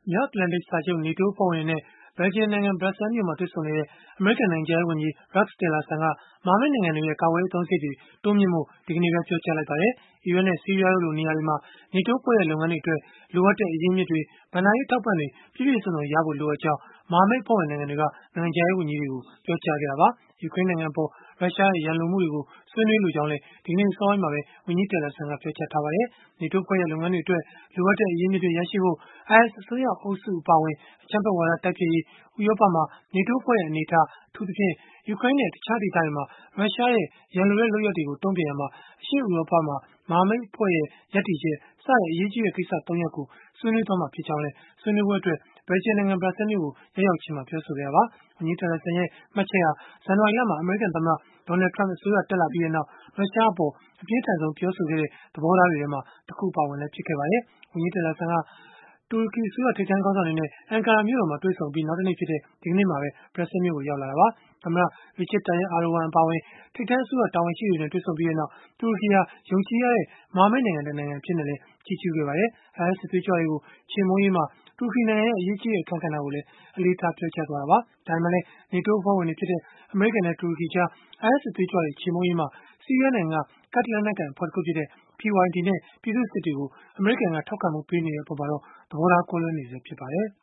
မြောက်အတ္တလန်တိတ်စာချုပ် (NATO) အဖွဲ့ဝင်တွေနဲ့ ဘယ်လ်ဂျီယံနိုင်ငံ ဘရပ်ဆဲလ်မြို့မှာ တွေ့ဆုံနေတဲ့ အမေရိကန် နိုင်ငံခြားရေးဝန်ကြီး Rex Tillerson က မဟာမိတ်နိုင်ငံတွေရဲ့ ကာကွယ်ရေး အသုံးစရိတ်တွေ တိုးမြှင့်ဖို့ ဒီကနေ့ပဲ ပြောကြားလိုက်ပါတယ်။ အီရတ်နဲ့ ဆီးရီးယားတို့လို နေရာတွေမှာ NATO အဖွဲ့ရဲ့ လုပ်ငန်းတွေအတွက် လိုအပ်တဲ့ အရင်းအမြစ်တွေ၊ ဘဏ္ဍာရေး အထောက်အပံ့တွေ ပြည့်ပြည့်စုံစုံရဖို့ လိုအပ်ကြောင်း မဟာမိတ်အဖွဲ့ဝင် နိုင်ငံတွေက နိုင်ငံခြားရေးဝန်ကြီးတွေကို ပြောကြားခဲ့တာပါ။ ယူကရိန်းနိုင်ငံအပေါ် ရုရှားရဲ့ ရန်လိုမှုတွေကို ဆွေးနွေးလိုကြောင်းလည်း ဒီကနေ့ အစောပိုင်းမှာပဲ ဝန်ကြီး Tillerson ကပြောကြားထားပါတယ်။ NATO အဖွဲ့ရဲ့ လုပ်ငန်းတွေအတွက် လိုအပ်တဲ့ အရင်းအမြစ်တွေ ရရှိဖို့ IS အစွန်းရောက်အုပ်စု အပါအဝင် အကြမ်းဖက်ဝါဒ တိုက်ဖျက်ရေး၊ ဥရောပမှာ NATO အဖွဲ့ရဲ့ အနေအထား အထူးသဖြင့် ယူကရိန်းနဲ့ တခြားဒေသတွေမှာ ရုရှားရဲ့ ရန်လိုတဲ့ လုပ်ရပ်တွေကို တုံ့ပြန်ရာမှာ အရှေ့ဥရောပမှာ မဟာမိတ်အဖွဲ့ရဲ့ ရပ်တည်ချက် စတဲ့ အရေးကြီးတဲ့ ကိစ္စ ၃ ရပ်ကို ဆွေးနွေးသွားမှာ ဖြစ်ကြောင်းလည်း ဆွေးနွေးပွဲအတွက် ဘယ်လ်ဂျီယံနိုင်ငံ ဘရပ်ဆဲလ်မြို့ကို ရောက်ရောက်ချင်းမှာ ပြောဆိုခဲ့တာပါ။ ဝန်ကြီး Tillerson ရဲ့ မှတ်ချက်ဟာ ဇန်နဝါရီလမှာ အမေရိကန်သမ္မတ Donald Trump အစိုးရ တက်လာပြီးနောက် ရုရှားအပေါ် အပြင်းထန်ဆုံး ပြောဆိုခဲ့တဲ့ သဘောထားတွေထဲမှာ တခု အပါအဝင်လည်း ဖြစ်ခဲ့ပါတယ်။ ဝန်ကြီး Tillerson က တူရကီအစိုးရ ထိပ်တန်းခေါင်းဆောင်တွေနဲ့ အန်ကာရာမြို့တော်မှာ တွေ့ဆုံအပြီး နောက်တနေ့ဖြစ်တဲ့ ဒီကနေ့မှာပဲ ဘရပ်ဆဲလ်မြို့ကို ရောက်လာတာပါ။ သမ္မတ Recep Tayyip Erdogan အပါအဝင် ထိပ်တန်းအစိုးရ တာဝန်ရှိသူတွေနဲ့ တွေ့ဆုံပြီးနောက် တူရကီဟာ ယုံကြည်ရတဲ့ မဟာမိတ်နိုင်ငံတနိုင်ငံ အဖြစ်နဲ့လည်း ချီးကျုးခဲ့ပါတယ်။ IS စစ်သွေးကြွတွေကို ချေမှုန်းရေးမှာ တူရကီနိုင်ငံရဲ့ အရေးကြီးတဲ့ အခန်းကဏ္ဍကိုလည်း အလေးထား ပြောကြားခဲ့တာပါ။ ဒါပေမဲ့လည်း NATO အဖွဲ့ဝင်တွေဖြစ်တဲ့ အမေရိကန်နဲ့ တူရကီကြား IS စစ်သွေးကြွတွေ ချေမှုန်းရေးမှာ ဆီးရီးယားနိုင်ငံက ကာဒ်လက်နက်ကိုင် အဖွဲ့တခုဖြစ်တဲ့ PYD နဲ့ ပြည်သူ့စစ်တွေကို အမေရိကန်က ထောက်ခံမှုပေးနေတဲ့ အပေါ်မှာတော့ သဘောထားကွဲလွဲနေဆဲ ဖြစ်ပါတယ်။